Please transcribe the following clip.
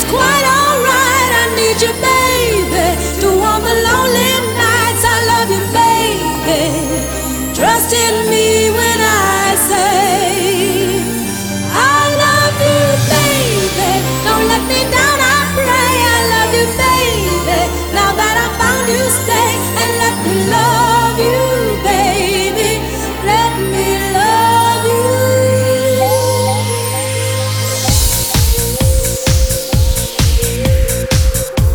quite alright. I need you, baby, to warm the lonely nights. I love you, baby.